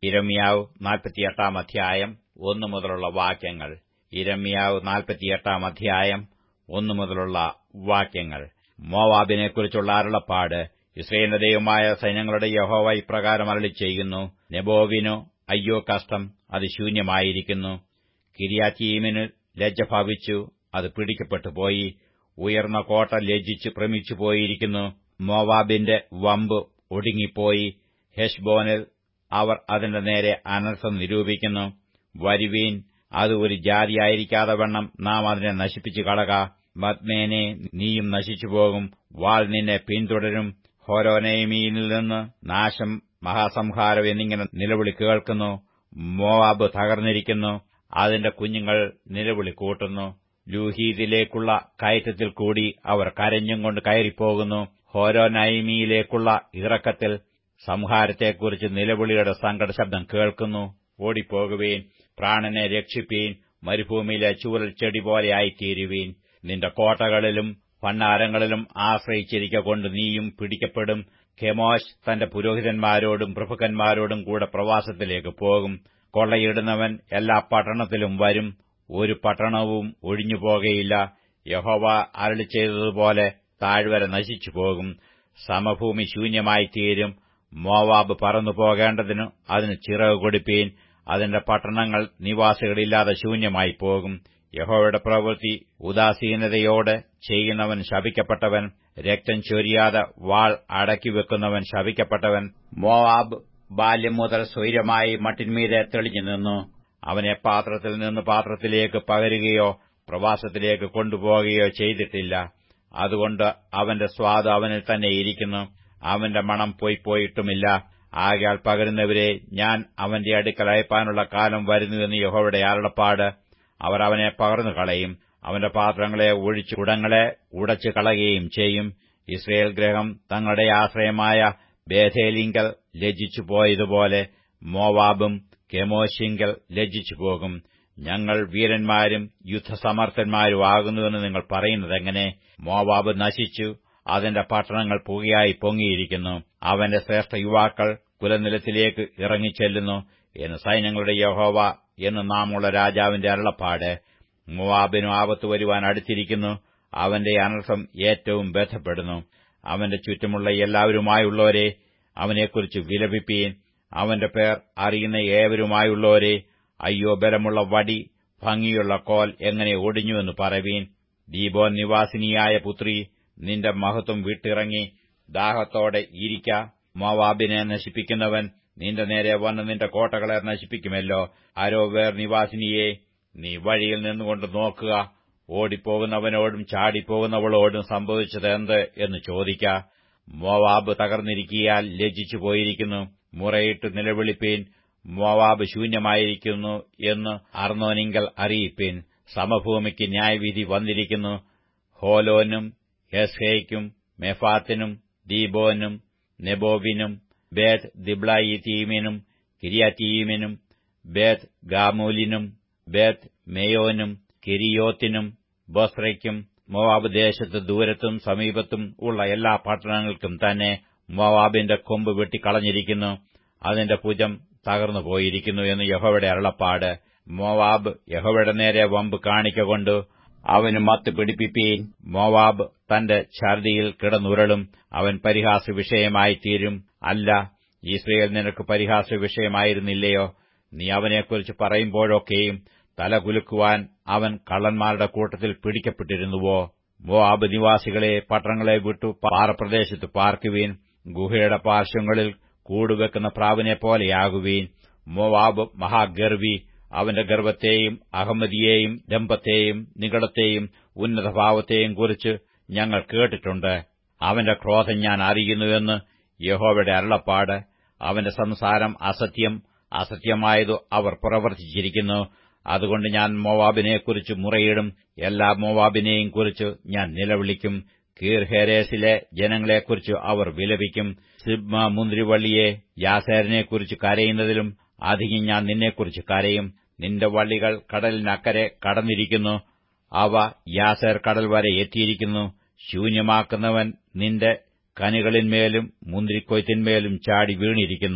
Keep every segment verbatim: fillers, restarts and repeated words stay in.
യിരെമ്യാവ് നാൽപ്പത്തിയെട്ടാം അധ്യായം ഒന്നു മുതലുള്ള വാക്യങ്ങൾ. യിരെമ്യാവ് നാൽപ്പത്തിയെട്ടാം അധ്യായം ഒന്നു മുതലുള്ള വാക്യങ്ങൾ. മോവാബിനെക്കുറിച്ചുള്ള അരുളപ്പാട്. യിസ്രായേലിന്റെ ദൈവമായ സൈന്യങ്ങളുടെ യഹോവ ഇപ്രകാരം അരുളിച്ചെയ്യുന്നു: നെബോവിനു അയ്യോ കഷ്ടം, അത് ശൂന്യമായിരിക്കുന്നു. കിര്യാത്തയീമിനു ലജ്ജ ഭവിച്ചു, അത് പിടിക്കപ്പെട്ടുപോയി. ഉയർന്ന കോട്ട ലജ്ജിച്ചു ഭ്രമിച്ചുപോയിരിക്കുന്നു. മോവാബിന്റെ വമ്പ് ഒടുങ്ങിപ്പോയി. ഹെശ്ബോനിൽ അവർ അതിന്റെ നേരെ അനർത്ഥം നിരൂപിക്കുന്നു. വരുവീൻ, അത് ഒരു ജാതിയായിരിക്കാതെ വണ്ണം നാം അതിനെ നശിപ്പിച്ചു കളക. മദ്മേനെ, നീയും നശിച്ചുപോകും. വാൾ നിന്നെ പിന്തുടരും. ഹോരോനൈമിൽ നിന്ന് നാശം, മഹാസംഹാരം എന്നിങ്ങനെ നിലവിളി കേൾക്കുന്നു. മോവാബ് തകർന്നിരിക്കുന്നു, അതിന്റെ കുഞ്ഞുങ്ങൾ നിലവിളി കൂട്ടുന്നു. ലൂഹീദിലേക്കുള്ള കയറ്റത്തിൽ കൂടി അവർ കരഞ്ഞും കൊണ്ട് കയറിപ്പോകുന്നു. ഹോരോനൈമിയിലേക്കുള്ള ഇറക്കത്തിൽ സംഹാരത്തെക്കുറിച്ച് നിലവിളിയുടെ സങ്കടശബ്ദം കേൾക്കുന്നു. ഓടിപ്പോകുവീൻ, പ്രാണനെ രക്ഷിപ്പീൻ. മരുഭൂമിയിലെ ചൂരൽ ചെടി പോലെയായിത്തീരുവീൻ. നിന്റെ കോട്ടകളിലും ഭണ്ഡാരങ്ങളിലും ആശ്രയിച്ചിരിക്കൊണ്ട് നീയും പിടിക്കപ്പെടും. കെമോശ് തന്റെ പുരോഹിതന്മാരോടും പ്രഭുക്കന്മാരോടും കൂടെ പ്രവാസത്തിലേക്ക് പോകും. കൊള്ളയിടുന്നവൻ എല്ലാ പട്ടണത്തിലും വരും, ഒരു പട്ടണവും ഒഴിഞ്ഞുപോകയില്ല. യഹോവ അരുളിച്ചെയ്തതുപോലെ താഴ്വര നശിച്ചുപോകും, സമഭൂമി ശൂന്യമായിത്തീരും. മോവാബ് പറന്നു പോകേണ്ടതിനു അതിന് ചിറകു കൊടുപ്പീൻ. അതിന്റെ പട്ടണങ്ങൾ നിവാസികളില്ലാതെ ശൂന്യമായി പോകും. യഹോവയുടെ പ്രവൃത്തി ഉദാസീനതയോടെ ചെയ്യുന്നവൻ ശപിക്കപ്പെട്ടവൻ. രക്തം ചൊരിയാതെ വാൾ അടക്കിവെക്കുന്നവൻ ശപിക്കപ്പെട്ടവൻ. മോവാബ് ബാല്യം മുതൽ സ്വൈരമായി മട്ടിന്മീതെ തെളിഞ്ഞു നിന്നു. അവനെ പാത്രത്തിൽ നിന്ന് പാത്രത്തിലേക്ക് പകരുകയോ പ്രവാസത്തിലേക്ക് കൊണ്ടുപോകുകയോ ചെയ്തിട്ടില്ല. അതുകൊണ്ട് അവന്റെ സ്വാദ് അവനിൽ തന്നെ ഇരിക്കുന്നു, അവന്റെ മണം പോയിപ്പോയിട്ടുമില്ല. ആകയാൽ പകരുന്നവരെ ഞാൻ അവന്റെ അടുക്കൽ അയപ്പാനുള്ള കാലം വരുന്നുവെന്ന് യഹോവയുടെ അരുളപ്പാട്. അവർ അവനെ പകർന്നു കളയും, അവന്റെ പാത്രങ്ങളെ ഒഴിച്ചു കുടങ്ങളെ ഉടച്ചു കളയുകയും ചെയ്യും. ഇസ്രായേൽ ഗൃഹം തങ്ങളുടെ ആശ്രയമായ ബേഥേലിങ്കൽ ലജ്ജിച്ചു പോയതുപോലെ മോവാബും കെമോശിങ്കൽ ലജ്ജിച്ചുപോകും. ഞങ്ങൾ വീരന്മാരും യുദ്ധസമർത്ഥന്മാരും ആകുന്നുവെന്ന് നിങ്ങൾ പറയുന്നതെങ്ങനെ? മോവാബ് നശിച്ചു, അതിന്റെ പട്ടണങ്ങൾ പുകയായി പൊങ്ങിയിരിക്കുന്നു. അവന്റെ ശ്രേഷ്ഠ യുവാക്കൾ കുലനിലത്തിലേക്ക് ഇറങ്ങിച്ചെല്ലുന്നു എന്ന് സൈന്യങ്ങളുടെ യഹോവ എന്ന് നാമുള്ള രാജാവിന്റെ അരുളപ്പാട്. മോവാബിനു ആപത്ത് വരുവാൻ അടുത്തിരിക്കുന്നു, അവന്റെ അനർത്ഥം ഏറ്റവും ബന്ധപ്പെടുന്നു. അവന്റെ ചുറ്റുമുള്ള എല്ലാവരുമായുള്ളവരെ, അവനെക്കുറിച്ച് വിലപിപ്പീൻ. അവന്റെ പേർ അറിയുന്ന ഏവരുമായുള്ളവരെ, അയ്യോ ബലമുള്ള വടി, ഭംഗിയുള്ള കോൽ എങ്ങനെ ഒടിഞ്ഞുവെന്ന് പറവീൻ. ദീബോൻ നിവാസിനിയായ പുത്രി, നിന്റെ മഹത്വം വിട്ടിറങ്ങി ദാഹത്തോടെ ഇരിക്ക. മോവാബിനെ നശിപ്പിക്കുന്നവൻ നിന്റെ നേരെ വന്ന് നിന്റെ കോട്ടകളെ നശിപ്പിക്കുമല്ലോ. അരോവേർ നിവാസിനിയെ, നീ വഴിയിൽ നിന്നുകൊണ്ട് നോക്കുക. ഓടിപ്പോകുന്നവനോടും ചാടിപ്പോകുന്നവളോടും സംഭവിച്ചത് എന്ത് എന്ന് ചോദിക്ക. മോവാബ് തകർന്നിരിക്കിയാൽ ലജ്ജിച്ചു പോയിരിക്കുന്നു. മുറയിട്ട് നിലവിളിപ്പീൻ. മോവാബ് ശൂന്യമായിരിക്കുന്നു എന്ന് അർന്നോനിങ്കൽ അറിയിപ്പീൻ. സമഭൂമിക്ക് ന്യായവിധി വന്നിരിക്കുന്നു. ഹോലോനും ഹെസ്ഹേയ്ക്കും മെഫാത്തിനും ദീബോനും നെബോവിനും ബേത് ദിബ്ലായിത്തീമിനും കിര്യാത്തയീമിനും ബേത് ഗാമൂലിനും ബേത് മേയോനും കിരിയോത്തിനും ബൊസ്രയ്ക്കും മോവാബ് ദേശത്ത് ദൂരത്തും സമീപത്തും ഉള്ള എല്ലാ പട്ടണങ്ങൾക്കും തന്നെ മോവാബിന്റെ കൊമ്പ് വെട്ടിക്കളഞ്ഞിരിക്കുന്നു, അതിന്റെ ഭുജം തകർന്നു പോയിരിക്കുന്നു എന്ന് യഹോവയുടെ അരുളപ്പാട്. മോവാബ് യഹോവയുടെ നേരെ വമ്പ് കാണിക്കൊണ്ട് അവന് മത്ത് പിടിപ്പിപ്പീൻ. മോവാബ് തന്റെ ഛർദിയിൽ കിടന്നുരുളും, അവൻ പരിഹാസ വിഷയമായിത്തീരും. അല്ല, ഇസ്രായേൽ നിനക്ക് പരിഹാസ വിഷയമായിരുന്നില്ലയോ? നീ അവനെക്കുറിച്ച് പറയുമ്പോഴൊക്കെയും തല കുലുക്കുവാൻ അവൻ കള്ളന്മാരുടെ കൂട്ടത്തിൽ പിടിക്കപ്പെട്ടിരുന്നുവോ? മോവാബ് നിവാസികളെ, പട്ടണങ്ങളെ വിട്ടു പാറപ്രദേശത്ത് പാർക്കുവീൻ. ഗുഹയുടെ പാർശ്വങ്ങളിൽ കൂടുവെക്കുന്ന പ്രാവിനെപ്പോലെയാകുവീൻ. മോവാബ് മഹാഗർവി, അവന്റെ ഗർവത്തെയും അഹമ്മദിയെയും ഡംഭത്തെയും നിഗളത്തെയും ഉന്നതഭാവത്തെയും കുറിച്ച് ഞങ്ങൾ കേട്ടിട്ടുണ്ട്. അവന്റെ ക്രോധം ഞാൻ അറിയുന്നുവെന്ന് യഹോവയുടെ അരുളപ്പാട്. അവന്റെ സംസാരം അസത്യം, അസത്യമായതു അവർ പ്രവർത്തിച്ചിരിക്കുന്നു. അതുകൊണ്ട് ഞാൻ മോവാബിനെക്കുറിച്ച് മുറയിടും, എല്ലാ മോവാബിനെയും കുറിച്ച് ഞാൻ നിലവിളിക്കും. കീർഹേരേസിലെ ജനങ്ങളെക്കുറിച്ച് അവർ വിലപിക്കും. സിബ്മ മുന്തിരിവള്ളിയെ, യാസേരിനെക്കുറിച്ച് കരയുന്നതിലും അധികം ഞാൻ നിന്നെക്കുറിച്ച് കരയും. നിന്റെ വള്ളികൾ കടലിനക്കരെ കടന്നിരിക്കുന്നു, അവ യാസേർ കടൽ വരെ എത്തിയിരിക്കുന്നു. ശൂന്യമാക്കുന്നവൻ നിന്റെ കനികളിന്മേലും മുന്തിരിക്കൊയ്ത്തിന്മേലും ചാടി വീണിരിക്കുന്നു.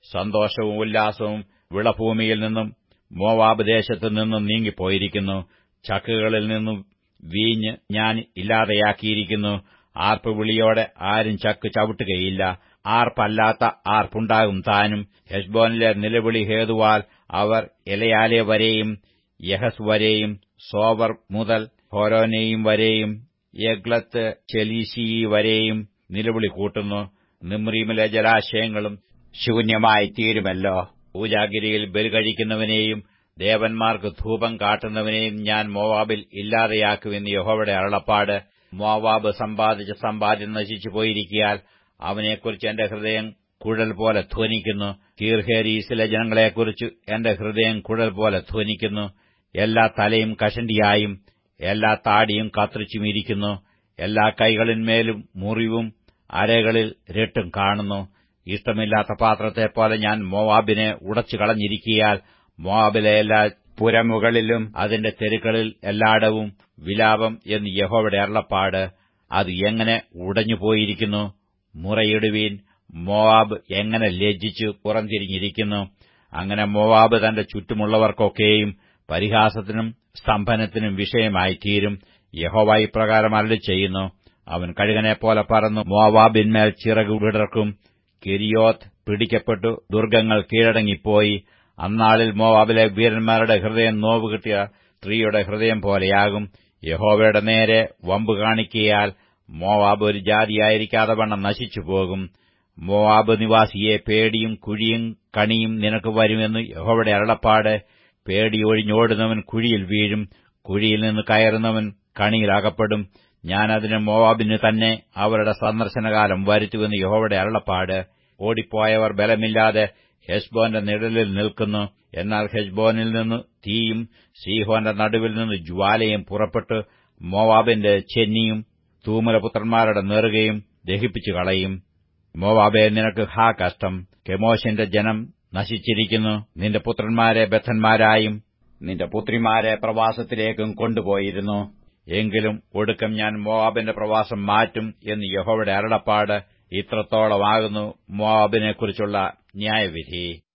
സന്തോഷവും ഉല്ലാസവും വിളഭൂമിയിൽ നിന്നും മോവാബ് ദേശത്തു നിന്നും നീങ്ങിപ്പോയിരിക്കുന്നു. ചക്കുകളിൽ നിന്നും വീഞ്ഞ് ഞാൻ ഇല്ലാതെയാക്കിയിരിക്കുന്നു. ആർപ്പുവിളിയോടെ ആരും ചക്ക് ചവിട്ടുകയില്ല. ആർപ്പല്ലാത്ത ആർപ്പുണ്ടാകും താനും. ഹെശ്ബോനിലെ നിലവിളി ഹേതുവാൽ അവർ എലയാലെ വരെയും യഹസ് വരെയും സോവർ മുതൽ ഹോരോനെയും വരെയും എഗ്ലത്ത് ചെലീശി വരെയും നിലവിളി കൂട്ടുന്നു. നിമ്രീമിലെ ജലാശയങ്ങളും ശൂന്യമായി തീരുമല്ലോ. പൂജാഗിരിയിൽ ബലി കഴിക്കുന്നവനെയും ദേവന്മാർക്ക് ധൂപം കാട്ടുന്നവനെയും ഞാൻ മോവാബിൽ ഇല്ലാതെയാക്കുമെന്ന് യഹോവയുടെ അരുളപ്പാട്. മോവാബ് സമ്പാദിച്ച സമ്പാദ്യം നശിച്ചു പോയിരിക്കയാൽ അവനെക്കുറിച്ച് എന്റെ ഹൃദയം കുഴൽ പോലെ ധ്വനിക്കുന്നു. കീർഹേരീസിലെ ജനങ്ങളെക്കുറിച്ച് എന്റെ ഹൃദയം കുഴൽ പോലെ ധ്വനിക്കുന്നു. എല്ലാ തലയും കഷണ്ടിയായും എല്ലാ താടിയും കത്രിച്ചും ഇരിക്കുന്നു. എല്ലാ കൈകളിന്മേലും മുറിവും അരകളിൽ രട്ടും കാണുന്നു. ഇഷ്ടമില്ലാത്ത പാത്രത്തെപ്പോലെ ഞാൻ മോവാബിനെ ഉടച്ചു കളഞ്ഞിരിക്കയാൽ മോവാബിലെ എല്ലാ പുരമുകളിലും അതിന്റെ തെരുക്കളിൽ എല്ലായിടവും വിലാപം എന്ന് യഹോവയുടെ അരുളപ്പാട്. അത് എങ്ങനെ ഉടഞ്ഞുപോയിരിക്കുന്നു! മുറയിടുവീൻ, മോവാബ് എങ്ങനെ ലജ്ജിച്ചു പുറംതിരിഞ്ഞിരിക്കുന്നു! അങ്ങനെ മോവാബ് തന്റെ ചുറ്റുമുള്ളവർക്കൊക്കെയും പരിഹാസത്തിനും സ്തംഭനത്തിനും വിഷയമായിത്തീരും. യഹോവ ഇപ്രകാരം അരുളിച്ചെയ്യുന്നു: അവൻ കഴുകനെപ്പോലെ പറന്നു മോവാബിന്മേൽ ചിറകു വിടർക്കും. കെരിയോത്ത് പിടിക്കപ്പെട്ടു, ദുർഗങ്ങൾ കീഴടങ്ങിപ്പോയി. അന്നാളിൽ മോവാബിലെ വീരന്മാരുടെ ഹൃദയം നോവുകിട്ടിയ സ്ത്രീയുടെ ഹൃദയം പോലെയാകും. യഹോവയുടെ നേരെ വമ്പു കാണിക്കയാൽ മോവാബ് ഒരു ജാതിയായിരിക്കാതെ വണ്ണം നശിച്ചുപോകും. മോവാബ് നിവാസിയെ പേടിയും കുഴിയും കണിയും നിനക്ക് വരുമെന്ന് യഹോവയുടെ അരുളപ്പാട്. പേടി ഒഴിഞ്ഞോടുന്നവൻ കുഴിയിൽ വീഴും, കുഴിയിൽ നിന്ന് കയറുന്നവൻ കണിയിൽ അകപ്പെടും. ഞാൻ അതിന് മോവാബിന് തന്നെ അവരുടെ സന്ദർശനകാലം വരുത്തുമെന്ന് യഹോവയുടെ അരുളപ്പാട്. ഓടിപ്പോയവർ ബലമില്ലാതെ ഹെശ്ബോന്റെ നിഴലിൽ നിൽക്കുന്നു. എന്നാൽ ഹെശ്ബോനിൽ നിന്ന് തീയും സീഹോന്റെ നടുവിൽ നിന്ന് ജ്വാലയും പുറപ്പെട്ട് മോവാബിന്റെ ചെന്നിയും തൂമലപുത്രന്മാരുടെ നെറുകയും ദഹിപ്പിച്ചു കളയും. മോവാബേ, നിനക്ക് ഹാ കഷ്ടം! കെമോശിന്റെ ജനം നശിച്ചിരിക്കുന്നു. നിന്റെ പുത്രന്മാരെ ബദ്ധന്മാരായും നിന്റെ പുത്രിമാരെ പ്രവാസത്തിലേക്കും കൊണ്ടുപോയിരുന്നു. എങ്കിലും ഒടുക്കം ഞാൻ മോവാബിന്റെ പ്രവാസം മാറ്റും എന്ന് യഹോവയുടെ അരുളപ്പാട്. ഇത്രത്തോളമാകുന്നു മോവാബിനെക്കുറിച്ചുള്ള ന്യായവിധി.